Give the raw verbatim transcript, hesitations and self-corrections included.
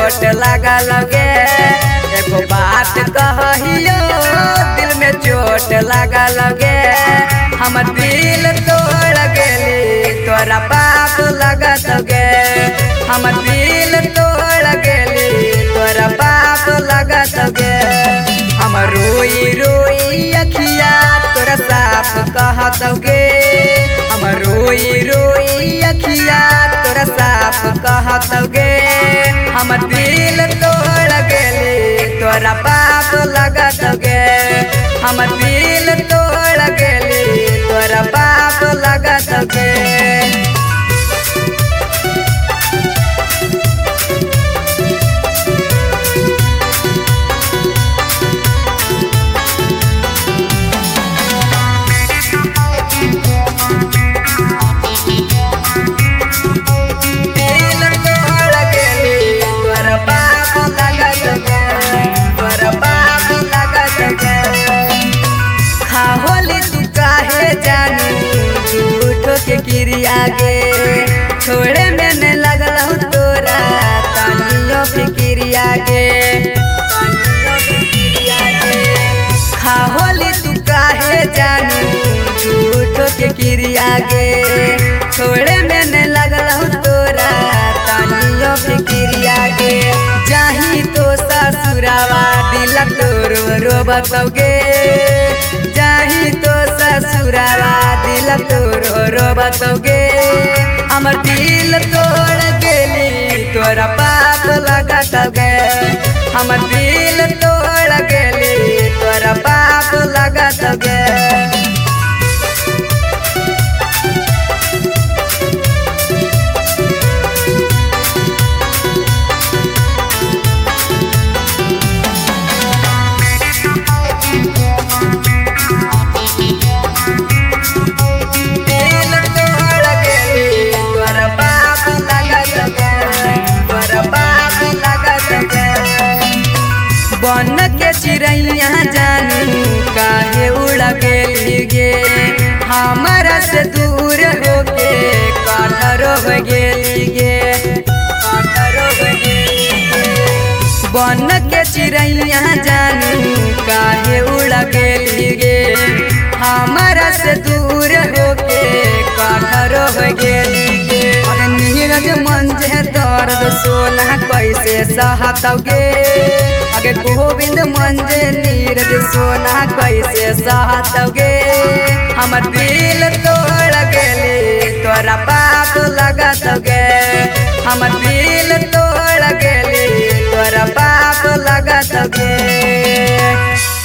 चोट लागल गे। एगो बात कहियो दिल में चोट लागल गे। हमर दिल तोड़ गेली तोरा पाप लगत गे। हमर दिल तोड़ गेली तोरा पाप लगत गे। हम रोई रोई अखिया तोरा साफ कहत गे। हम रोई रोई अखिया तोरा साफ कहत गे। हमर दिल तोड़ गेली तोरा पाप लगत गे। हमर दिल तोड़ गेली तोरा पाप लगत गे। के क्रिया गे छोड़े में न लगल तोरा तानियो फिक्रिया गे। खाहोली तू काहे जानू झूठो के क्रिया गे छोड़े में न लगल तोरा तानियो फिक्रिया गे। जाही तो ससुरावा दिल तोरो रोबत गे। जाही तो ससुरावा दिल तोरो रोबत गे। हमर दिल तोड़ गेली तोरा पाप लगत गे। हमर दिल तोड़ गेली तोरा पाप लगत गे। बन के चिड़ैया जानू काहे उड़ गेली गे। हमारा से दूर होके काठर हो गेली गे। काठर हो गेली गे। बन के चिड़ैया जानू काहे उड़ गेली गे। हमारा से दूर होके काठर हो गेली गे। नीरज मंजे दर्द सोना कैसे सहत गे। अगे गोविंद मंजे नीरज सोना कैसे सहत गे। हमर दिल तोड़ गेली तोरा पाप लगत गे। हमर दिल तोड़ गेली तोरा पाप लगत गे।